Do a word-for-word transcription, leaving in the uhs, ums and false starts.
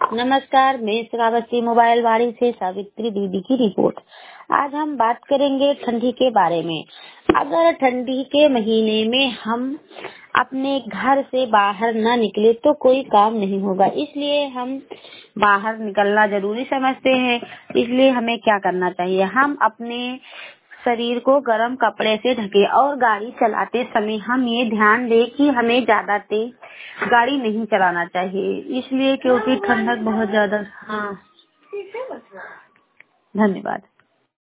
नमस्कार, मैं श्रावस्ती मोबाइल वाड़ी से सावित्री दीदी की रिपोर्ट। आज हम बात करेंगे ठंडी के बारे में। अगर ठंडी के महीने में हम अपने घर से बाहर न निकले तो कोई काम नहीं होगा, इसलिए हम बाहर निकलना जरूरी समझते हैं। इसलिए हमें क्या करना चाहिए, हम अपने शरीर को गर्म कपड़े से ढके और गाड़ी चलाते समय हम ये ध्यान दें कि हमें ज्यादा तेज गाड़ी नहीं चलाना चाहिए, इसलिए क्योंकि ठंडक बहुत ज्यादा। हाँ, धन्यवाद।